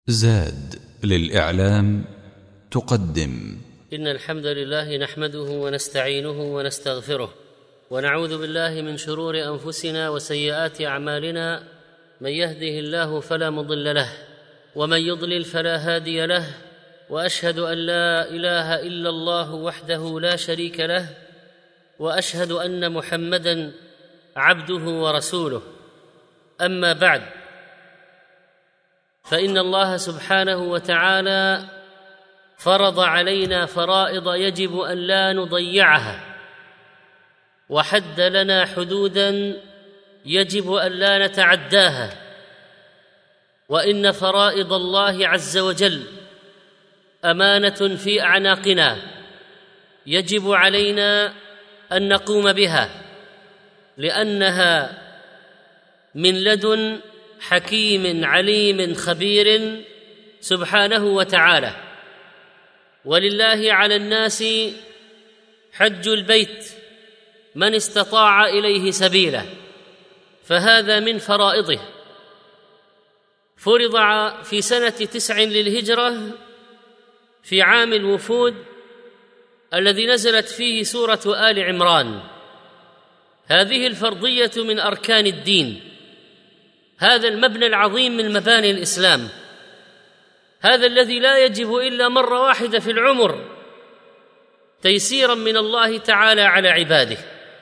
زاد للإعلام تقدم. إن الحمد لله نحمده ونستعينه ونستغفره ونعوذ بالله من شرور أنفسنا وسيئات أعمالنا. من يهده الله فلا مضل له ومن يضلل فلا هادي له، وأشهد أن لا إله إلا الله وحده لا شريك له، وأشهد أن محمدًا عبده ورسوله. أما بعد، فإن الله سبحانه وتعالى فرض علينا فرائض يجب أن لا نضيعها، وحد لنا حدوداً يجب أن لا نتعداها. وإن فرائض الله عز وجل أمانة في أعناقنا يجب علينا أن نقوم بها، لأنها من لدن حكيم عليم خبير سبحانه وتعالى. ولله على الناس حج البيت من استطاع إليه سبيلا، فهذا من فرائضه. فرض في سنة 9 للهجرة في عام الوفود الذي نزلت فيه سورة آل عمران. هذه الفرضية من أركان الدين، هذا المبنى العظيم من مباني الإسلام، هذا الذي لا يجب إلا مرة واحدة في العمر تيسيرا من الله تعالى على عباده.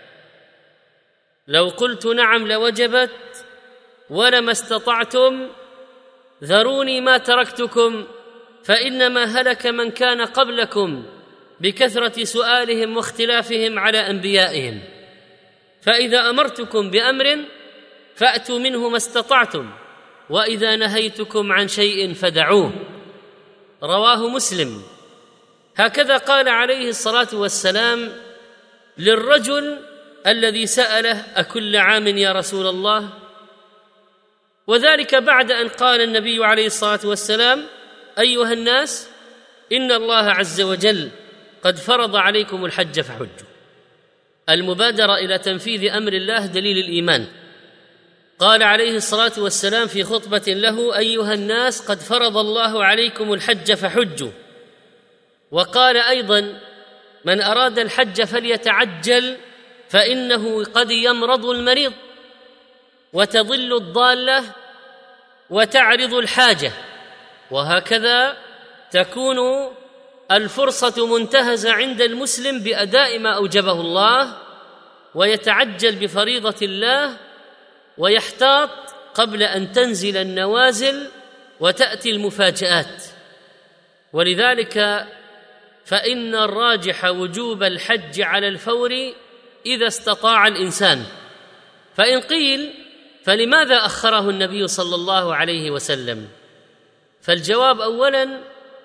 لو قلت نعم لوجبت ولما استطعتم ذروني ما تركتكم، فإنما هلك من كان قبلكم بكثرة سؤالهم واختلافهم على أنبيائهم. فإذا أمرتكم بأمر فأتوا منه ما استطعتم، وإذا نهيتكم عن شيء فدعوه. رواه مسلم. هكذا قال عليه الصلاة والسلام للرجل الذي سأله: أكل عام يا رسول الله؟ وذلك بعد أن قال النبي عليه الصلاة والسلام: أيها الناس، إن الله عز وجل قد فرض عليكم الحج فحجوا. المبادرة إلى تنفيذ أمر الله دليل الإيمان. قال عليه الصلاة والسلام في خطبة له: أيها الناس، قد فرض الله عليكم الحج فحجوا. وقال أيضا: من أراد الحج فليتعجل، فإنه قد يمرض المريض وتضل الضالة وتعرض الحاجة. وهكذا تكون الفرصة منتهزة عند المسلم بأداء ما أوجبه الله، ويتعجل بفريضة الله ويحتاط قبل أن تنزل النوازل وتأتي المفاجآت. ولذلك فإن الراجح وجوب الحج على الفور إذا استطاع الإنسان. فإن قيل: فلماذا أخره النبي صلى الله عليه وسلم؟ فالجواب: أولاً،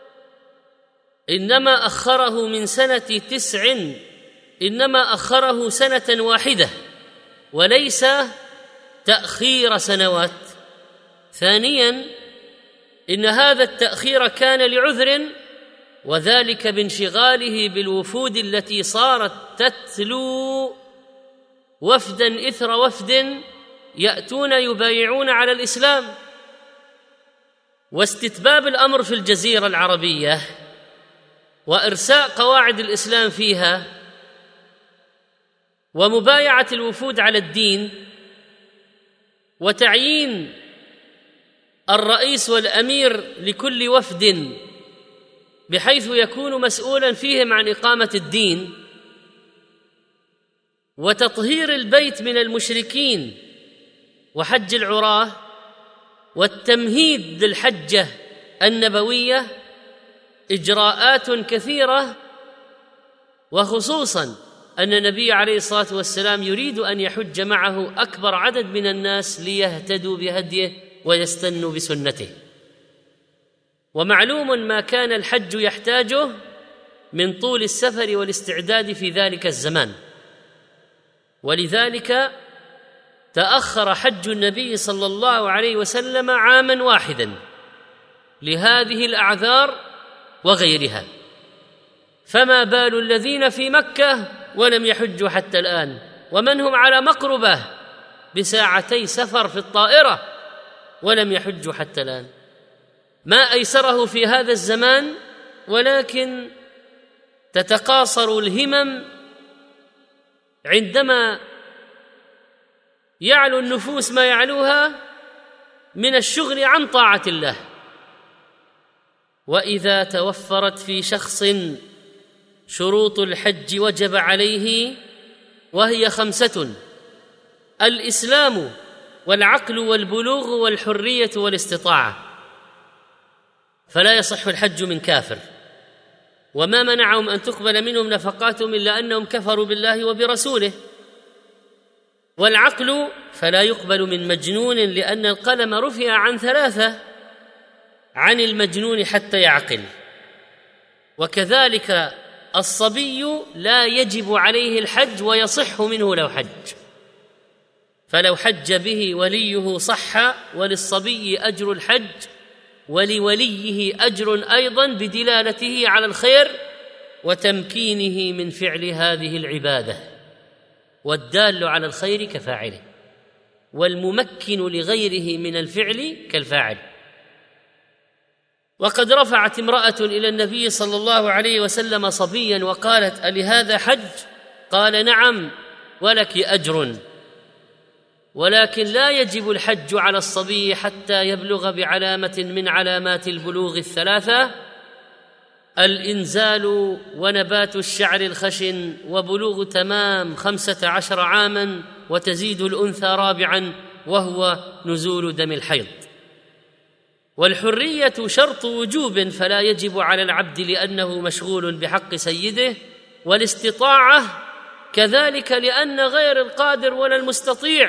إنما أخره من سنة 9، إنما أخره سنة واحدة وليس تأخير سنوات. ثانياً، إن هذا التأخير كان لعذر، وذلك بانشغاله بالوفود التي صارت تتلو وفداً إثر وفد يأتون يبايعون على الإسلام، واستتباب الأمر في الجزيرة العربية وإرساء قواعد الإسلام فيها ومبايعة الوفود على الدين وتعيين الرئيس والأمير لكل وفد بحيث يكون مسؤولاً فيهم عن إقامة الدين، وتطهير البيت من المشركين وحج العراة والتمهيد للحجة النبوية، إجراءات كثيرة. وخصوصاً أن النبي عليه الصلاة والسلام يريد أن يحج معه أكبر عدد من الناس ليهتدوا بهديه ويستنوا بسنته. ومعلوم ما كان الحج يحتاجه من طول السفر والاستعداد في ذلك الزمان. ولذلك تأخر حج النبي صلى الله عليه وسلم عاماً واحداً لهذه الأعذار وغيرها. فما بال الذين في مكة ولم يحجوا حتى الآن، ومن هم على مقربة بساعتي سفر في الطائرة ولم يحجوا حتى الآن؟ ما أيسره في هذا الزمان، ولكن تتقاصر الهمم عندما يعلو النفوس ما يعلوها من الشغل عن طاعة الله. وإذا توفرت في شخص شروط الحج وجب عليه، وهي 5: الإسلام والعقل والبلوغ والحرية والاستطاعة، فلا يصح الحج من كافر، وما منعهم أن تقبل منهم نفقاتهم إلا أنهم كفروا بالله وبرسوله. والعقل فلا يقبل من مجنون، لأن القلم رفع عن 3، عن المجنون حتى يعقل. وكذلك الصبي لا يجب عليه الحج ويصح منه لو حج، فلو حج به وليه صح، وللصبي أجر الحج ولوليه أجر أيضا بدلالته على الخير وتمكينه من فعل هذه العبادة، والدال على الخير كفاعله، والممكن لغيره من الفعل كالفاعل. وقد رفعت امرأة إلى النبي صلى الله عليه وسلم صبيا وقالت: ألهذا حج؟ قال: نعم، ولك أجر، ولكن لا يجب الحج على الصبي حتى يبلغ بعلامة من علامات البلوغ 3: الإنزال ونبات الشعر الخشن، وبلوغ تمام 15 عاما، وتزيد الأنثى 4 وهو نزول دم الحيض. والحرية شرط وجوب فلا يجب على العبد لأنه مشغول بحق سيده، والاستطاعة كذلك لأن غير القادر ولا المستطيع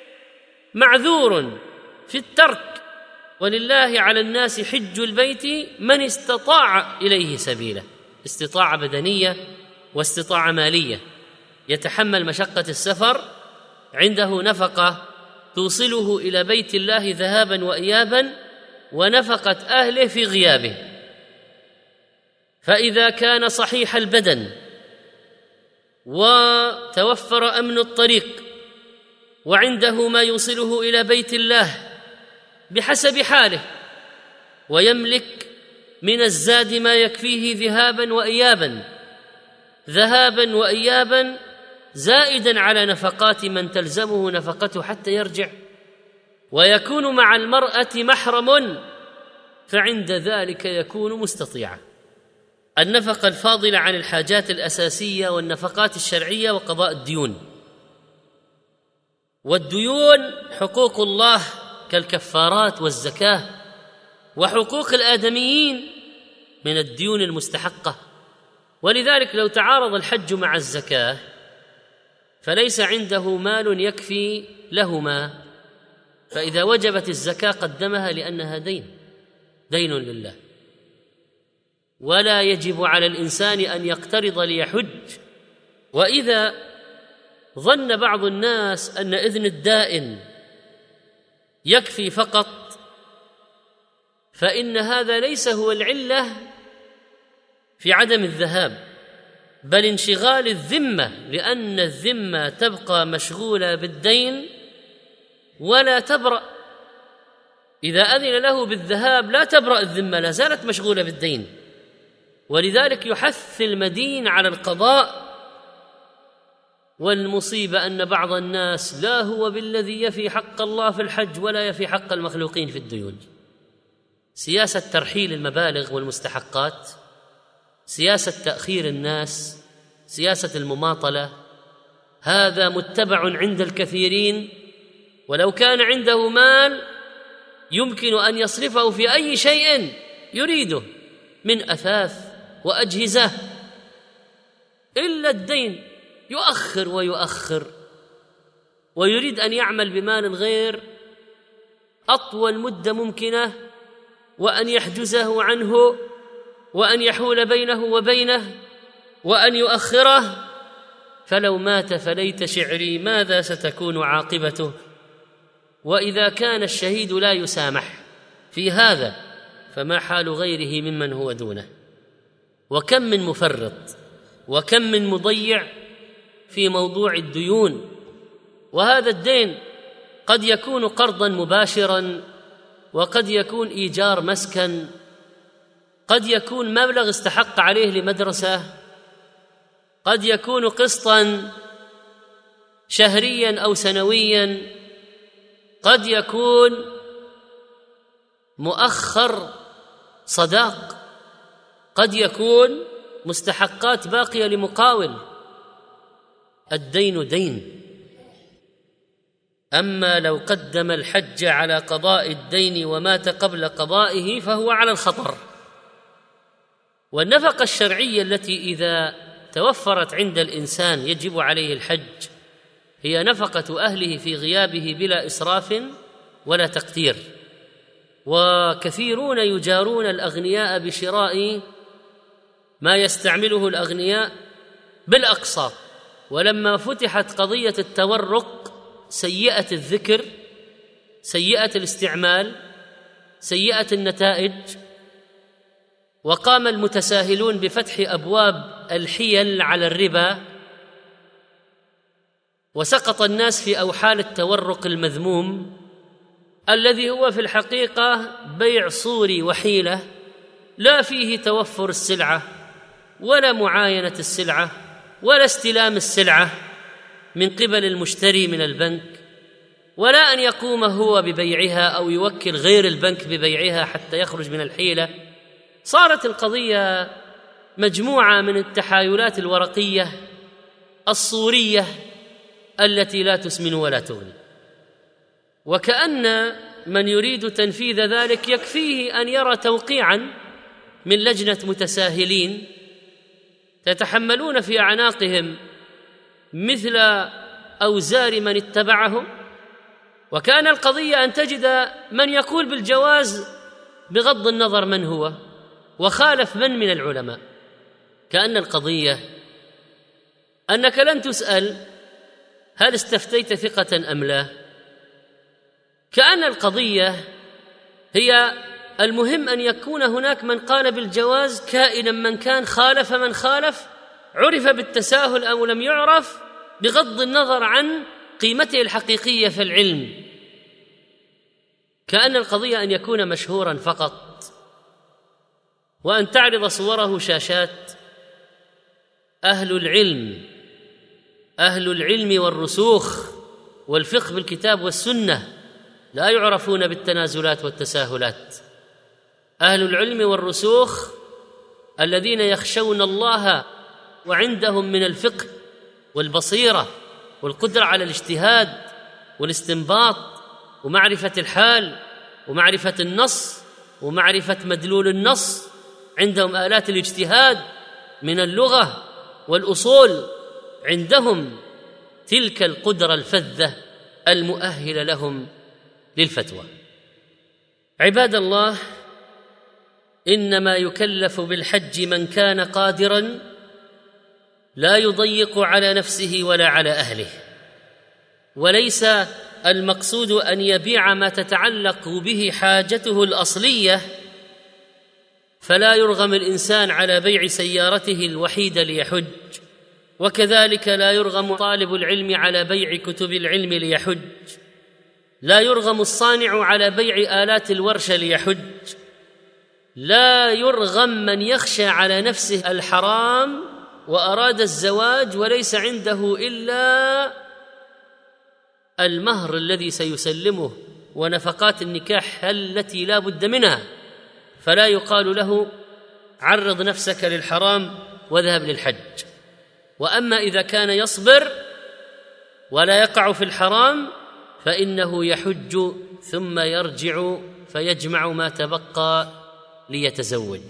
معذور في الترك. ولله على الناس حج البيت من استطاع إليه سبيلا، استطاعة بدنية واستطاعة مالية، يتحمل مشقة السفر، عنده نفقة توصله إلى بيت الله ذهابا وإيابا، ونفقة أهله في غيابه. فإذا كان صحيح البدن وتوفر أمن الطريق وعنده ما يوصله إلى بيت الله بحسب حاله، ويملك من الزاد ما يكفيه ذهابا وإيابا زائدا على نفقات من تلزمه نفقته حتى يرجع، ويكون مع المرأة محرم، فعند ذلك يكون مستطيعا. النفقة الفاضلة عن الحاجات الأساسية والنفقات الشرعية وقضاء الديون. والديون حقوق الله كالكفارات والزكاة، وحقوق الآدميين من الديون المستحقة. ولذلك لو تعارض الحج مع الزكاة فليس عنده مال يكفي لهما، فإذا وجبت الزكاة قدمها لأنها دين لله. ولا يجب على الإنسان أن يقترض ليحج. وإذا ظن بعض الناس أن إذن الدائن يكفي فقط، فإن هذا ليس هو العلة في عدم الذهاب، بل انشغال الذمة، لأن الذمة تبقى مشغولة بالدين ولا تبرأ. إذا أذن له بالذهاب لا تبرأ الذمة، لا زالت مشغولة بالدين. ولذلك يحث المدين على القضاء. والمصيبة أن بعض الناس لا هو بالذي يفي حق الله في الحج ولا يفي حق المخلوقين في الديون. سياسة ترحيل المبالغ والمستحقات، سياسة تأخير الناس، سياسة المماطلة، هذا متبع عند الكثيرين. ولو كان عنده مال يمكن أن يصرفه في أي شيء يريده من أثاث وأجهزة، إلا الدين يؤخر ويريد أن يعمل بمال الغير أطول مدة ممكنة، وأن يحجزه عنه، وأن يحول بينه وبينه، وأن يؤخره. فلو مات فليت شعري ماذا ستكون عاقبته. وإذا كان الشهيد لا يسامح في هذا فما حال غيره ممن هو دونه. وكم من مفرط وكم من مضيع في موضوع الديون. وهذا الدين قد يكون قرضا مباشرا وقد يكون إيجار مسكن، قد يكون مبلغ استحق عليه لمدرسة، قد يكون قسطا شهريا أو سنويا، قد يكون مؤخر صداق، قد يكون مستحقات باقية لمقاول. الدين دين. أما لو قدم الحج على قضاء الدين ومات قبل قضائه فهو على الخطر. والنفقة الشرعية التي إذا توفرت عند الإنسان يجب عليه الحج هي نفقة أهله في غيابه بلا إسراف ولا تقتير. وكثيرون يجارون الأغنياء بشراء ما يستعمله الأغنياء بالأقساط، ولما فتحت قضية التورق سيئة الذكر، سيئة الاستعمال، سيئة النتائج، وقام المتساهلون بفتح أبواب الحيل على الربا، وسقط الناس في أوحال التورق المذموم الذي هو في الحقيقة بيع صوري وحيلة لا فيه توفر السلعة ولا معاينة السلعة ولا استلام السلعة من قبل المشتري من البنك، ولا أن يقوم هو ببيعها أو يوكل غير البنك ببيعها حتى يخرج من الحيلة. صارت القضية مجموعة من التحايلات الورقية الصورية التي لا تسمن ولا تغني. وكأن من يريد تنفيذ ذلك يكفيه أن يرى توقيعا من لجنة متساهلين تتحملون في أعناقهم مثل أوزار من اتبعهم، وكان القضية أن تجد من يقول بالجواز بغض النظر من هو وخالف من العلماء. كأن القضية أنك لن تسأل هل استفتيت ثقة أم لا. كأن القضية هي المهم أن يكون هناك من قال بالجواز كائنا من كان، خالف من خالف، عرف بالتساهل أو لم يعرف، بغض النظر عن قيمته الحقيقية في العلم. كأن القضية أن يكون مشهورا فقط، وأن تعرض صوره شاشات أهل العلم والرسوخ والفقه بالكتاب والسنة، لا يعرفون بالتنازلات والتساهلات. أهل العلم والرسوخ الذين يخشون الله وعندهم من الفقه والبصيرة والقدرة على الاجتهاد والاستنباط ومعرفة الحال ومعرفة النص ومعرفة مدلول النص، عندهم آلات الاجتهاد من اللغة والأصول، عندهم تلك القدرة الفذة المؤهلة لهم للفتوى. عباد الله، إنما يكلف بالحج من كان قادرا لا يضيق على نفسه ولا على أهله، وليس المقصود أن يبيع ما تتعلق به حاجته الأصلية، فلا يرغم الإنسان على بيع سيارته الوحيدة ليحج، وكذلك لا يرغم طالب العلم على بيع كتب العلم ليحج، لا يرغم الصانع على بيع آلات الورشة ليحج، لا يرغم من يخشى على نفسه الحرام وأراد الزواج وليس عنده إلا المهر الذي سيسلمه ونفقات النكاح التي لا بد منها، فلا يقال له عرض نفسك للحرام واذهب للحج. وأما إذا كان يصبر ولا يقع في الحرام فإنه يحج ثم يرجع فيجمع ما تبقى ليتزوج.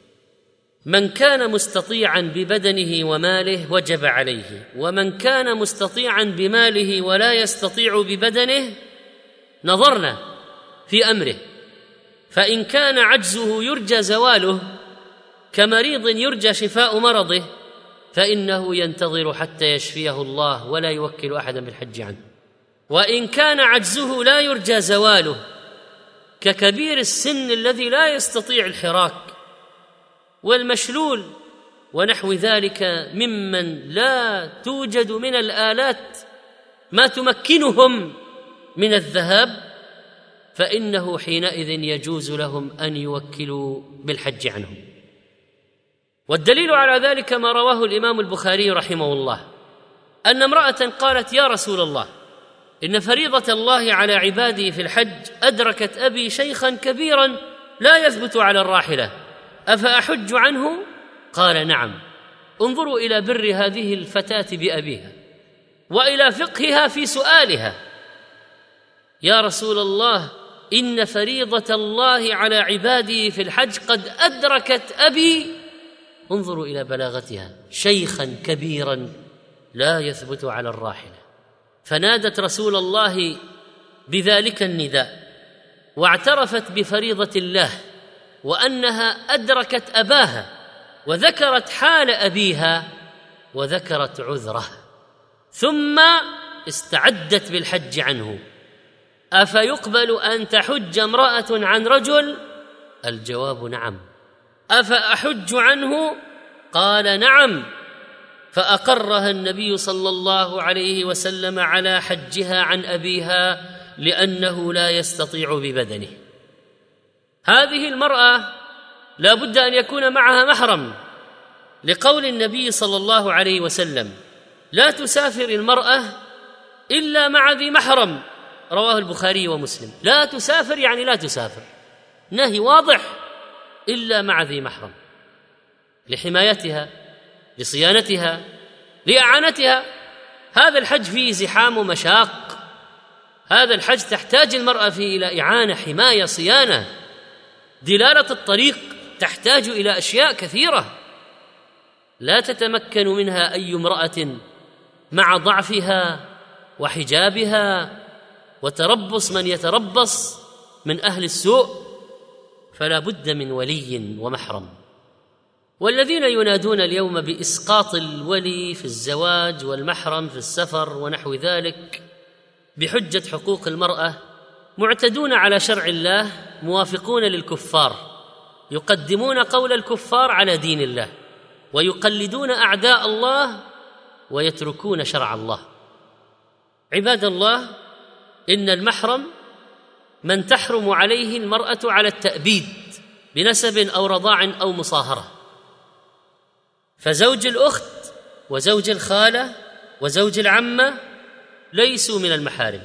من كان مستطيعا ببدنه وماله وجب عليه، ومن كان مستطيعا بماله ولا يستطيع ببدنه نظرنا في أمره، فإن كان عجزه يرجى زواله كمريض يرجى شفاء مرضه فإنه ينتظر حتى يشفيه الله ولا يوكل أحدا بالحج عنه. وإن كان عجزه لا يرجى زواله ككبير السن الذي لا يستطيع الحراك والمشلول ونحو ذلك ممن لا توجد من الآلات ما تمكنهم من الذهاب، فإنه حينئذ يجوز لهم أن يوكلوا بالحج عنهم. والدليل على ذلك ما رواه الإمام البخاري رحمه الله أن امرأة قالت: يا رسول الله، إن فريضة الله على عباده في الحج أدركت أبي شيخا كبيرا لا يثبت على الراحلة، أفأحج عنه؟ قال: نعم. انظروا إلى بر هذه الفتاة بأبيها وإلى فقهها في سؤالها: يا رسول الله، إن فريضة الله على عباده في الحج قد أدركت أبي. انظروا إلى بلاغتها: شيخا كبيرا لا يثبت على الراحلة. فنادت رسول الله بذلك النداء واعترفت بفريضة الله وأنها أدركت أباها، وذكرت حال أبيها وذكرت عذره، ثم استعدت بالحج عنه. أفيقبل أن تحج امرأة عن رجل؟ الجواب نعم. أفأحج عنه؟ قال: نعم. فأقرها النبي صلى الله عليه وسلم على حجها عن أبيها لأنه لا يستطيع ببدنه. هذه المرأة لا بد أن يكون معها محرم، لقول النبي صلى الله عليه وسلم: لا تسافر المرأة إلا مع ذي محرم، رواه البخاري ومسلم. لا تسافر يعني لا تسافر، نهي واضح، إلا مع ذي محرم، لحمايتها، لصيانتها، لإعانتها. هذا الحج فيه زحام ومشاق، هذا الحج تحتاج المرأة فيه إلى إعانة، حماية، صيانة. دلالة الطريق تحتاج إلى أشياء كثيرة لا تتمكن منها أي امرأة مع ضعفها وحجابها وتربص من يتربص من أهل السوء، فلا بد من ولي ومحرم. والذين ينادون اليوم بإسقاط الولي في الزواج والمحرم في السفر ونحو ذلك بحجة حقوق المرأة معتدون على شرع الله، موافقون للكفار، يقدمون قول الكفار على دين الله، ويقلدون أعداء الله ويتركون شرع الله. عباد الله، إن المحرم من تحرم عليه المرأة على التأبيد بنسب أو رضاع أو مصاهرة، فزوج الأخت وزوج الخالة وزوج العمة ليسوا من المحارم.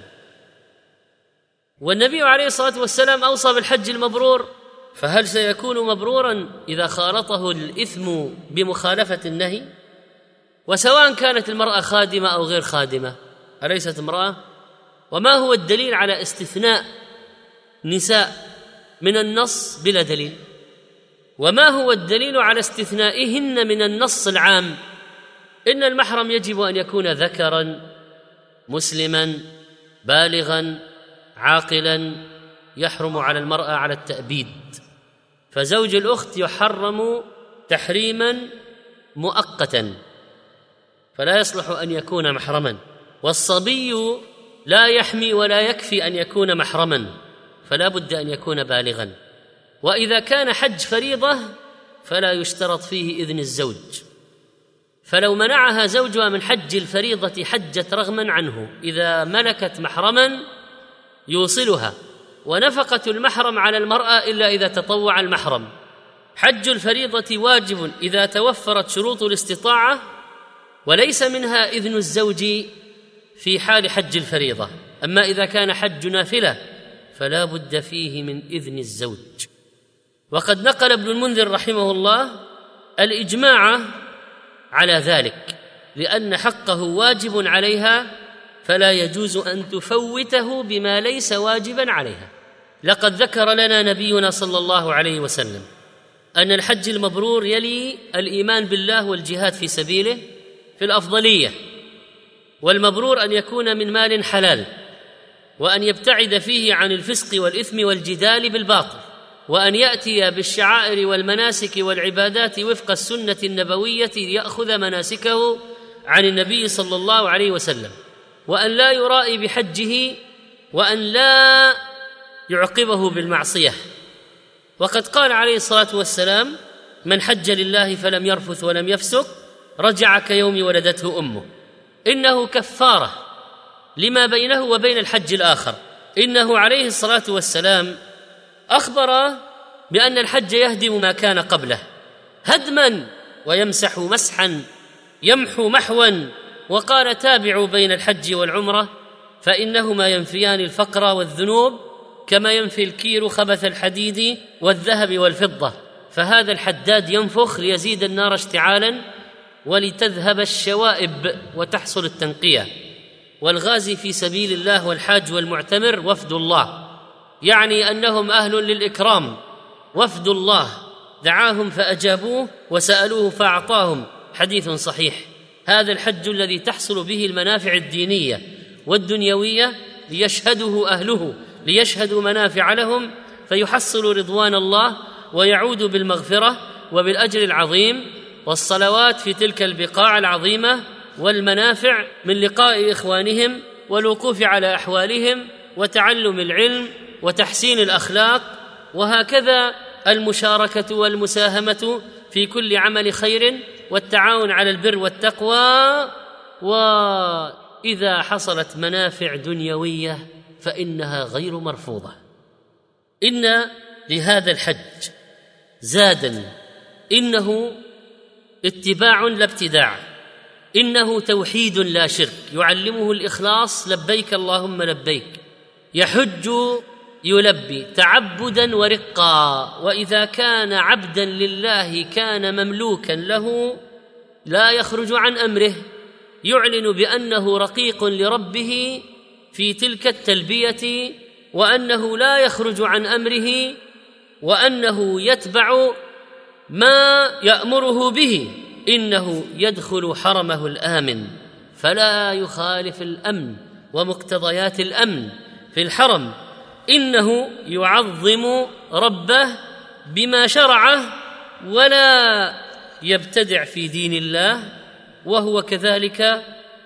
والنبي عليه الصلاة والسلام أوصى بالحج المبرور، فهل سيكون مبرورا إذا خالطه الإثم بمخالفة النهي؟ وسواء كانت المرأة خادمة أو غير خادمة، أليست امرأة؟ وما هو الدليل على استثناء نساء من النص بلا دليل؟ وما هو الدليل على استثنائهن من النص العام؟ إن المحرم يجب أن يكون ذكرا مسلما بالغا عاقلا، يحرم على المرأة على التأبيد، فزوج الأخت يحرم تحريما مؤقتا فلا يصلح أن يكون محرما، والصبي لا يحمي ولا يكفي أن يكون محرما، فلا بد أن يكون بالغا. وإذا كان حج فريضة فلا يشترط فيه إذن الزوج، فلو منعها زوجها من حج الفريضة حجت رغما عنه، إذا ملكت محرما يوصلها، ونفقة المحرم على المرأة إلا إذا تطوع المحرم. حج الفريضة واجب إذا توفرت شروط الاستطاعة، وليس منها إذن الزوج في حال حج الفريضة. أما إذا كان حج نافلة فلا بد فيه من إذن الزوج. وقد نقل ابن المنذر رحمه الله الإجماع على ذلك، لأن حقه واجب عليها فلا يجوز أن تفوته بما ليس واجبا عليها. لقد ذكر لنا نبينا صلى الله عليه وسلم أن الحج المبرور يلي الإيمان بالله والجهاد في سبيله في الأفضلية، والمبرور أن يكون من مال حلال، وأن يبتعد فيه عن الفسق والإثم والجدال بالباطل، وأن يأتي بالشعائر والمناسك والعبادات وفق السنة النبوية ليأخذ مناسكه عن النبي صلى الله عليه وسلم، وأن لا يرائي بحجه، وأن لا يعقبه بالمعصية. وقد قال عليه الصلاة والسلام: من حج لله فلم يرفث ولم يفسق رجع كيوم ولدته أمه. إنه كفارة لما بينه وبين الحج الآخر، إنه عليه الصلاة والسلام أخبر بأن الحج يهدم ما كان قبله هدما ويمسح مسحا يمحو محوا، وقال تابعوا بين الحج والعمرة فإنهما ينفيان الفقر والذنوب كما ينفي الكير خبث الحديد والذهب والفضة. فهذا الحداد ينفخ ليزيد النار اشتعالا ولتذهب الشوائب وتحصل التنقية. والغازي في سبيل الله والحاج والمعتمر وفد الله، يعني أنهم أهل للإكرام، وفد الله دعاهم فأجابوه وسألوه فأعطاهم، حديث صحيح. هذا الحج الذي تحصل به المنافع الدينية والدنيوية ليشهده أهله، ليشهدوا منافع لهم فيحصلوا رضوان الله ويعودوا بالمغفرة وبالأجر العظيم والصلوات في تلك البقاع العظيمة والمنافع من لقاء إخوانهم والوقوف على أحوالهم وتعلم العلم وتحسين الأخلاق، وهكذا المشاركة والمساهمة في كل عمل خير والتعاون على البر والتقوى. وإذا حصلت منافع دنيوية فإنها غير مرفوضة. إن لهذا الحج زادا، إنه اتباع لا ابتداع، إنه توحيد لا شرك، يعلمه الإخلاص، لبيك اللهم لبيك، يحج يلبي تعبدا ورقا، وإذا كان عبدا لله كان مملوكا له لا يخرج عن أمره، يعلن بأنه رقيق لربه في تلك التلبية، وأنه لا يخرج عن أمره، وأنه يتبع ما يأمره به، إنه يدخل حرمه الآمن فلا يخالف الأمن ومقتضيات الأمن في الحرم، إنه يعظم ربه بما شرعه ولا يبتدع في دين الله، وهو كذلك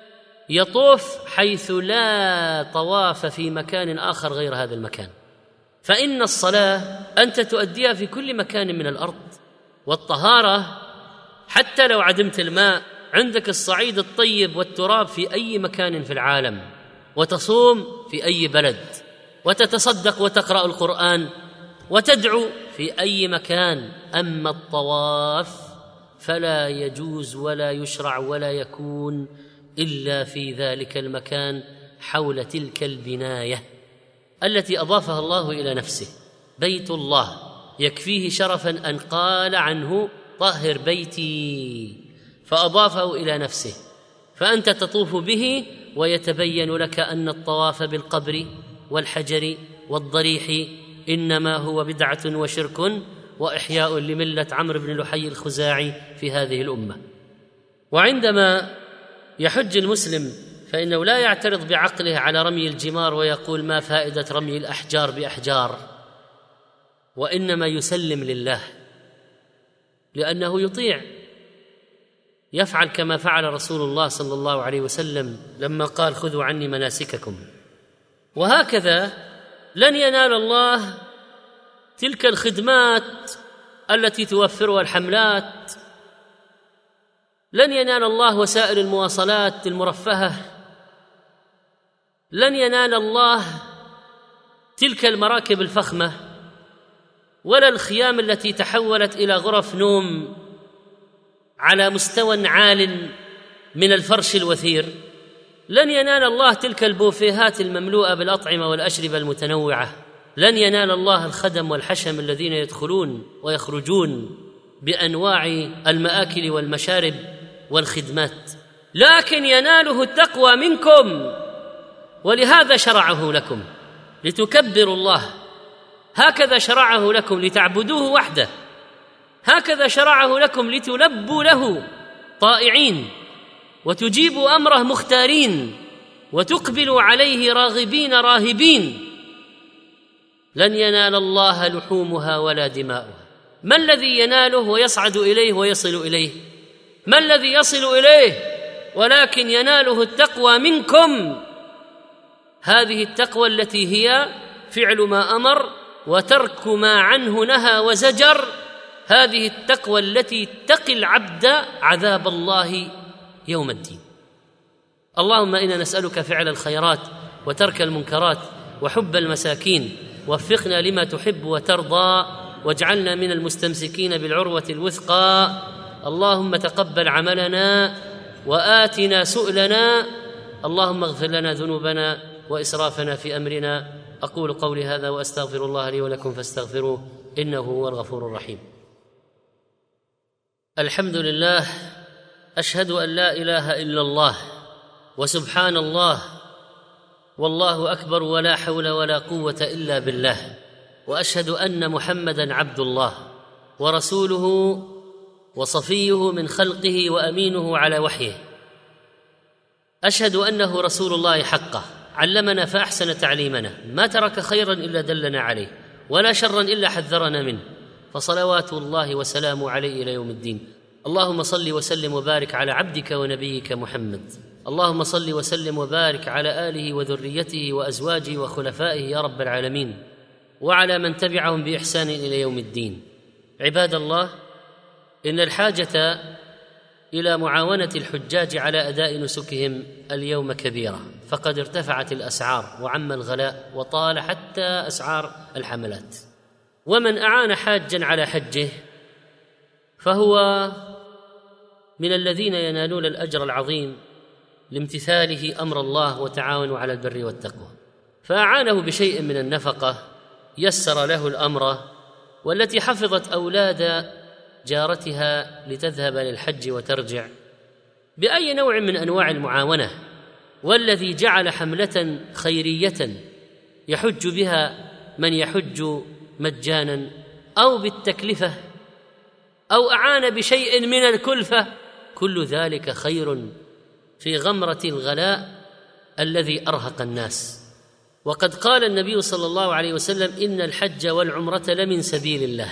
يطوف حيث لا طواف في مكان آخر غير هذا المكان. فإن الصلاة أنت تؤديها في كل مكان من الأرض، والطهارة حتى لو عدمت الماء عندك الصعيد الطيب والتراب في أي مكان في العالم، وتصوم في أي بلد، وتتصدق وتقرأ القرآن وتدعو في أي مكان. أما الطواف فلا يجوز ولا يشرع ولا يكون إلا في ذلك المكان حول تلك البناية التي أضافها الله إلى نفسه. بيت الله يكفيه شرفا أن قال عنه طهر بيتي، فأضافه إلى نفسه، فأنت تطوف به ويتبين لك أن الطواف بالقبر والحجر والضريح إنما هو بدعة وشرك وإحياء لملة عمرو بن لحي الخزاعي في هذه الأمة. وعندما يحج المسلم فإنه لا يعترض بعقله على رمي الجمار ويقول ما فائدة رمي الأحجار بأحجار، وإنما يسلم لله، لأنه يطيع، يفعل كما فعل رسول الله صلى الله عليه وسلم لما قال خذوا عني مناسككم. وهكذا لن ينال الله تلك الخدمات التي توفرها الحملات، لن ينال الله وسائل المواصلات المرفهة، لن ينال الله تلك المراكب الفخمة ولا الخيام التي تحولت إلى غرف نوم على مستوى عال من الفرش الوثير، لن ينال الله تلك البوفيهات المملوءة بالأطعمة والأشربة المتنوعة، لن ينال الله الخدم والحشم الذين يدخلون ويخرجون بأنواع المآكل والمشارب والخدمات، لكن يناله التقوى منكم، ولهذا شرعه لكم لتكبروا الله، هكذا شرعه لكم لتعبدوه وحده، هكذا شرعه لكم لتلبوا له طائعين وتجيبوا أمره مختارين وتقبلوا عليه راغبين راهبين. لن ينال الله لحومها ولا دماؤها. ما الذي يناله ويصعد إليه ويصل إليه؟ ما الذي يصل إليه؟ ولكن يناله التقوى منكم، هذه التقوى التي هي فعل ما أمر وترك ما عنه نهى وزجر، هذه التقوى التي تقي العبد عذاب الله يوم الدين. اللهم إنا نسألك فعل الخيرات وترك المنكرات وحب المساكين، وفقنا لما تحب وترضى، واجعلنا من المستمسكين بالعروة الوثقى. اللهم تقبل عملنا وآتنا سؤلنا، اللهم اغفر لنا ذنوبنا وإسرافنا في أمرنا. أقول قولي هذا وأستغفر الله لي ولكم فاستغفروه إنه هو الغفور الرحيم. الحمد لله، أشهد أن لا إله إلا الله وسبحان الله والله أكبر ولا حول ولا قوة إلا بالله، وأشهد أن محمدًا عبد الله ورسوله وصفيه من خلقه وأمينه على وحيه. أشهد أنه رسول الله حقه، علمنا فأحسن تعليمنا، ما ترك خيرا إلا دلنا عليه، ولا شرا إلا حذرنا منه، فصلوات الله وسلامه عليه إلى يوم الدين. اللهم صل وسلم وبارك على عبدك ونبيك محمد، اللهم صل وسلم وبارك على آله وذريته وأزواجه وخلفائه يا رب العالمين، وعلى من تبعهم بإحسان إلى يوم الدين. عباد الله، إن الحاجة إلى معاونة الحجاج على أداء نسكهم اليوم كبيرة، فقد ارتفعت الأسعار وعم الغلاء وطال حتى أسعار الحملات، ومن أعان حاجا على حجه فهو من الذين ينالون الأجر العظيم لامتثاله أمر الله وتعاونوا على البر والتقوى، فأعانه بشيء من النفقة، يسر له الأمر، والتي حفظت أولاد جارتها لتذهب للحج وترجع بأي نوع من أنواع المعاونة، والذي جعل حملة خيرية يحج بها من يحج مجانا أو بالتكلفة أو أعان بشيء من الكلفة، كل ذلك خير في غمرة الغلاء الذي أرهق الناس. وقد قال النبي صلى الله عليه وسلم: إن الحج والعمرة لمن سبيل الله،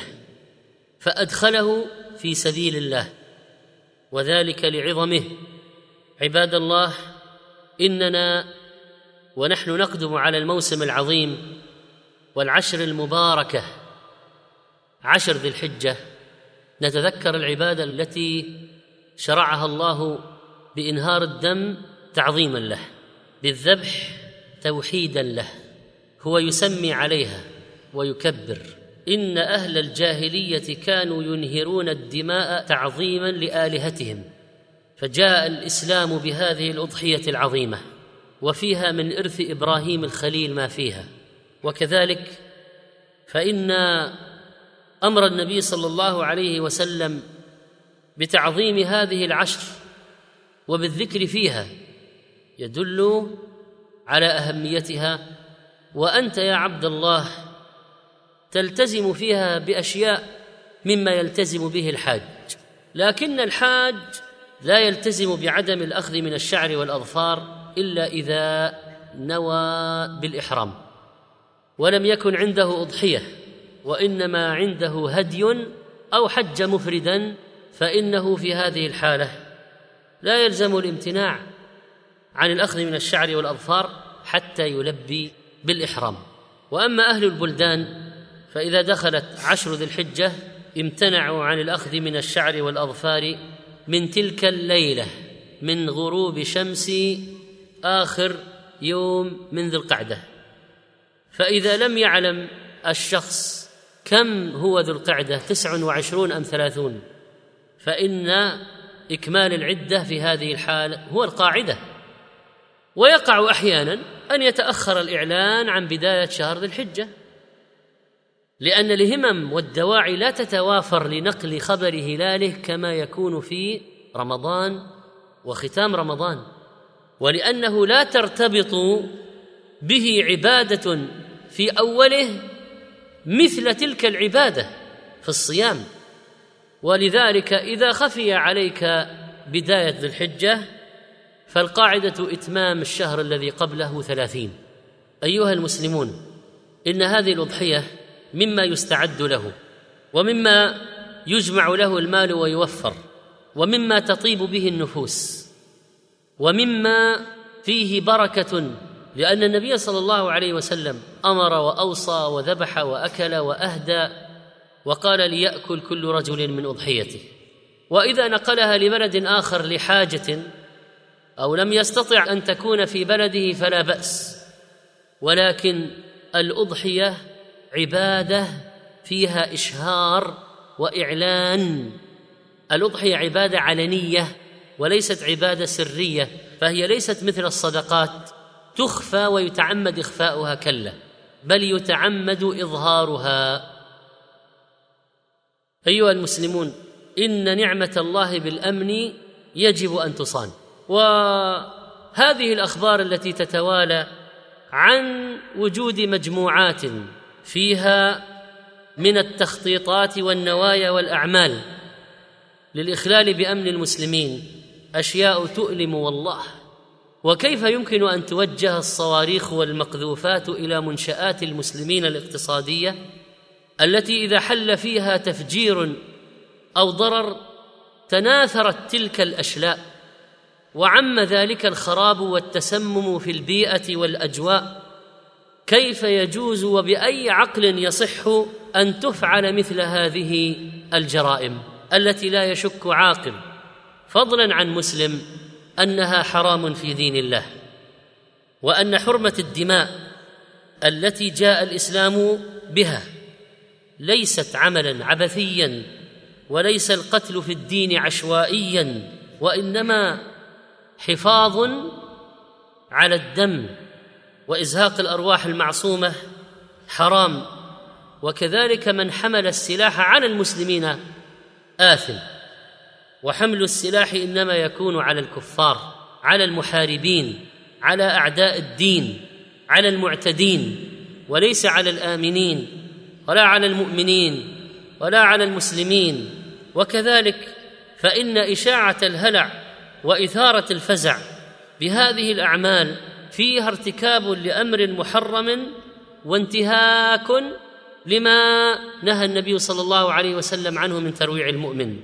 فأدخله في سبيل الله، وذلك لعظمه. عباد الله، إننا ونحن نقدم على الموسم العظيم والعشر المباركة، عشر ذي الحجة، نتذكر العبادة التي شرعها الله بإنهار الدم تعظيما له، بالذبح توحيدا له، هو يسمي عليها ويكبر. إن أهل الجاهلية كانوا ينهرون الدماء تعظيما لآلهتهم، فجاء الإسلام بهذه الأضحية العظيمة، وفيها من إرث إبراهيم الخليل ما فيها. وكذلك فإن أمر النبي صلى الله عليه وسلم بتعظيم هذه العشر وبالذكر فيها يدل على أهميتها، وأنت يا عبد الله تلتزم فيها بأشياء مما يلتزم به الحاج، لكن الحاج لا يلتزم بعدم الأخذ من الشعر والأظفار إلا إذا نوى بالإحرام ولم يكن عنده أضحية، وإنما عنده هدي أو حج مفردا، فإنه في هذه الحالة لا يلزم الامتناع عن الأخذ من الشعر والأظفار حتى يلبي بالإحرام. وأما أهل البلدان فإذا دخلت عشر ذي الحجة امتنعوا عن الأخذ من الشعر والأظفار من تلك الليلة، من غروب شمس آخر يوم من ذي القعدة. فإذا لم يعلم الشخص كم هو ذو القعدة 29 أم 30، فإن إكمال العدة في هذه الحالة هو القاعدة. ويقع أحيانا أن يتأخر الإعلان عن بداية شهر ذي الحجة، لأن الهمم والدواعي لا تتوافر لنقل خبر هلاله كما يكون في رمضان وختام رمضان، ولأنه لا ترتبط به عبادة في أوله مثل تلك العبادة في الصيام. ولذلك إذا خفي عليك بداية ذي الحجة فالقاعدة إتمام الشهر الذي قبله 30. أيها المسلمون، إن هذه الأضحية مما يستعد له، ومما يجمع له المال ويوفر، ومما تطيب به النفوس، ومما فيه بركة، لأن النبي صلى الله عليه وسلم أمر وأوصى وذبح وأكل وأهدى، وقال ليأكل كل رجل من أضحيته. وإذا نقلها لبلد آخر لحاجة أو لم يستطع أن تكون في بلده فلا بأس، ولكن الأضحية عبادة فيها إشهار وإعلان. الأضحية عبادة علنية وليست عبادة سرية، فهي ليست مثل الصدقات تخفى ويتعمد إخفاؤها، كلا، بل يتعمد إظهارها. أيها المسلمون، إن نعمة الله بالأمن يجب أن تصان. وهذه الأخبار التي تتوالى عن وجود مجموعات فيها من التخطيطات والنوايا والأعمال للإخلال بأمن المسلمين أشياء تؤلم والله. وكيف يمكن أن توجه الصواريخ والمقذوفات إلى منشآت المسلمين الاقتصادية التي إذا حل فيها تفجير أو ضرر تناثرت تلك الأشلاء وعم ذلك الخراب والتسمم في البيئة والأجواء؟ كيف يجوز وبأي عقل يصح أن تفعل مثل هذه الجرائم التي لا يشك عاقل فضلا عن مسلم أنها حرام في دين الله، وأن حرمة الدماء التي جاء الإسلام بها ليست عملا عبثيا، وليس القتل في الدين عشوائيا، وإنما حفاظ على الدم وإزهاق الأرواح المعصومة حرام. وكذلك من حمل السلاح على المسلمين آثم، وحمل السلاح إنما يكون على الكفار، على المحاربين، على أعداء الدين، على المعتدين، وليس على الآمنين ولا على المؤمنين ولا على المسلمين. وكذلك فإن إشاعة الهلع وإثارة الفزع بهذه الأعمال فيها ارتكاب لأمر محرم وانتهاك لما نهى النبي صلى الله عليه وسلم عنه من ترويع المؤمن.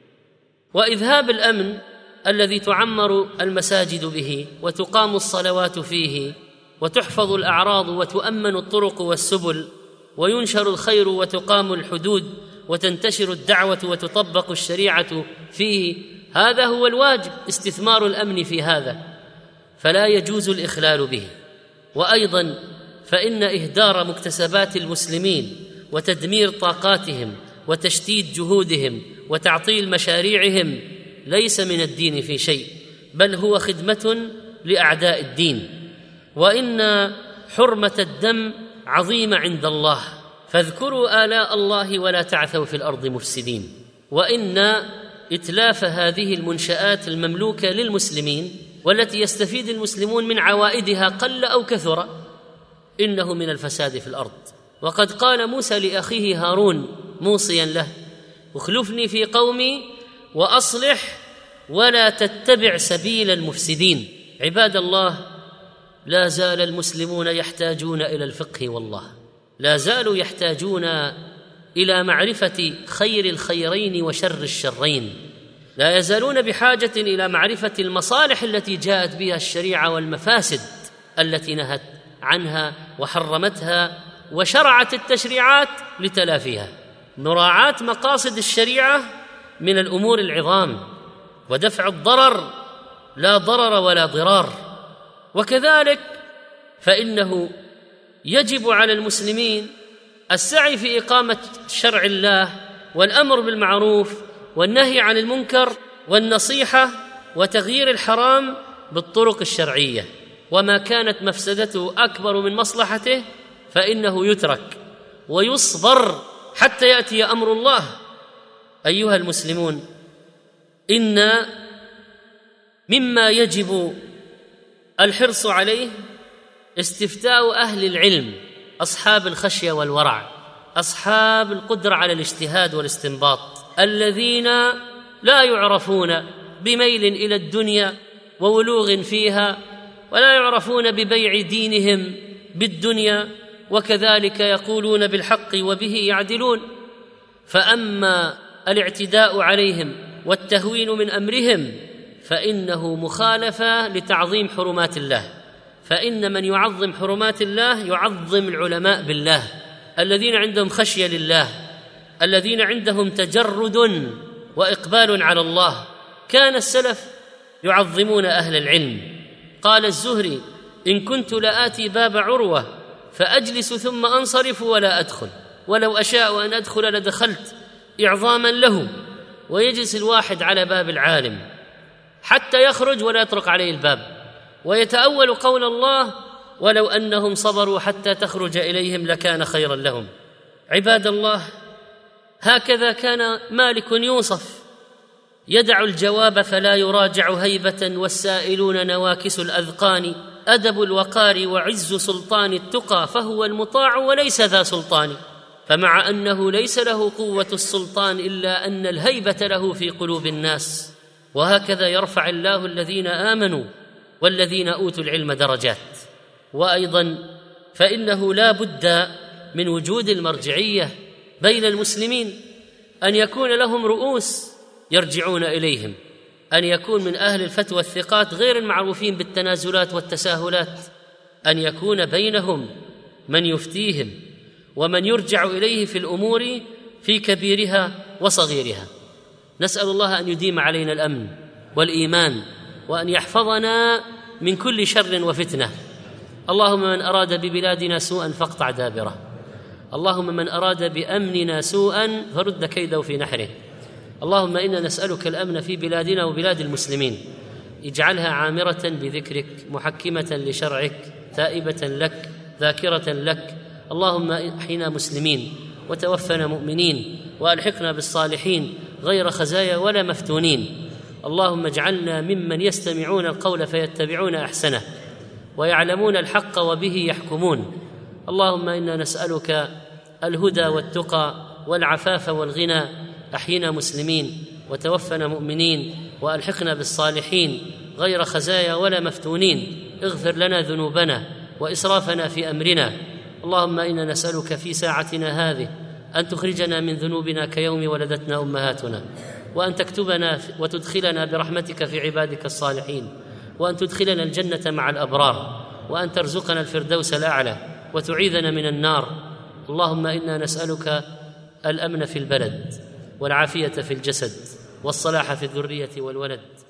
وإذهاب الأمن الذي تعمر المساجد به وتقام الصلوات فيه وتحفظ الأعراض وتؤمن الطرق والسبل وينشر الخير وتقام الحدود وتنتشر الدعوة وتطبق الشريعة فيه، هذا هو الواجب، استثمار الأمن في هذا، فلا يجوز الإخلال به. وأيضا فإن إهدار مكتسبات المسلمين وتدمير طاقاتهم وتشتيت جهودهم وتعطيل مشاريعهم ليس من الدين في شيء، بل هو خدمة لأعداء الدين. وإن حرمة الدم عظيمة عند الله، فاذكروا آلاء الله ولا تعثوا في الأرض مفسدين. وإن إتلاف هذه المنشآت المملوكة للمسلمين والتي يستفيد المسلمون من عوائدها قل أو كثر إنه من الفساد في الأرض. وقد قال موسى لأخيه هارون موصيا له: اخلفني في قومي وأصلح ولا تتبع سبيل المفسدين. عباد الله، لا زال المسلمون يحتاجون إلى الفقه، والله لا زالوا يحتاجون إلى معرفة خير الخيرين وشر الشرين، لا يزالون بحاجة إلى معرفة المصالح التي جاءت بها الشريعة والمفاسد التي نهت عنها وحرمتها وشرعت التشريعات لتلافيها. مراعاة مقاصد الشريعة من الأمور العظام، ودفع الضرر لا ضرر ولا ضرار. وكذلك فإنه يجب على المسلمين السعي في إقامة شرع الله والأمر بالمعروف والنهي عن المنكر والنصيحة وتغيير الحرام بالطرق الشرعية، وما كانت مفسدته أكبر من مصلحته فإنه يترك ويصبر حتى يأتي أمر الله. أيها المسلمون، إن مما يجب الحرص عليه استفتاء أهل العلم، أصحاب الخشية والورع، أصحاب القدرة على الاجتهاد والاستنباط، الذين لا يعرفون بميل إلى الدنيا وولوغ فيها، ولا يعرفون ببيع دينهم بالدنيا، وكذلك يقولون بالحق وبه يعدلون. فأما الاعتداء عليهم والتهوين من أمرهم فإنه مخالفة لتعظيم حرمات الله، فإن من يعظم حرمات الله يعظم العلماء بالله الذين عندهم خشية لله، الذين عندهم تجرد وإقبال على الله. كان السلف يعظمون أهل العلم. قال الزهري: إن كنت لآتي باب عروة فأجلس ثم أنصرف ولا أدخل، ولو أشاء أن أدخل لدخلت إعظاما له. ويجلس الواحد على باب العالم حتى يخرج ولا يطرق عليه الباب، ويتأول قول الله: ولو أنهم صبروا حتى تخرج إليهم لكان خيرا لهم. عباد الله، هكذا كان مالك يوصف، يدع الجواب فلا يراجع هيبة، والسائلون نواكس الأذقان، أدب الوقار وعز سلطان التقى، فهو المطاع وليس ذا سلطان. فمع أنه ليس له قوة السلطان إلا أن الهيبة له في قلوب الناس. وهكذا يرفع الله الذين آمنوا والذين أوتوا العلم درجات. وأيضا فإنه لا بد من وجود المرجعية بين المسلمين، أن يكون لهم رؤوس يرجعون إليهم، أن يكون من أهل الفتوى الثقات غير المعروفين بالتنازلات والتساهلات، أن يكون بينهم من يفتيهم ومن يرجع إليه في الأمور في كبيرها وصغيرها. نسأل الله أن يديم علينا الأمن والإيمان، وأن يحفظنا من كل شر وفتنة. اللهم من أراد ببلادنا سوءا فاقطع دابره، اللهم من أراد بأمننا سوءا فرد كيده في نحره. اللهم إنا نسألك الأمن في بلادنا وبلاد المسلمين، اجعلها عامرة بذكرك، محكمة لشرعك، تائبة لك، ذاكرة لك. اللهم احينا مسلمين وتوفنا مؤمنين، وألحقنا بالصالحين غير خزايا ولا مفتونين. اللهم اجعلنا ممن يستمعون القول فيتبعون أحسنه، ويعلمون الحق وبه يحكمون. اللهم إنا نسألك الهدى والتقى والعفاف والغنى. أحينا مسلمين وتوفنا مؤمنين، وألحقنا بالصالحين غير خزايا ولا مفتونين. اغفر لنا ذنوبنا وإسرافنا في أمرنا. اللهم إنا نسألك في ساعتنا هذه أن تخرجنا من ذنوبنا كيوم ولدتنا أمهاتنا، وأن تكتبنا وتدخلنا برحمتك في عبادك الصالحين، وأن تدخلنا الجنة مع الأبرار، وأن ترزقنا الفردوس الأعلى وتعيذنا من النار. اللهم إنا نسألك الأمن في البلد، والعافية في الجسد، والصلاح في الذرية والولد.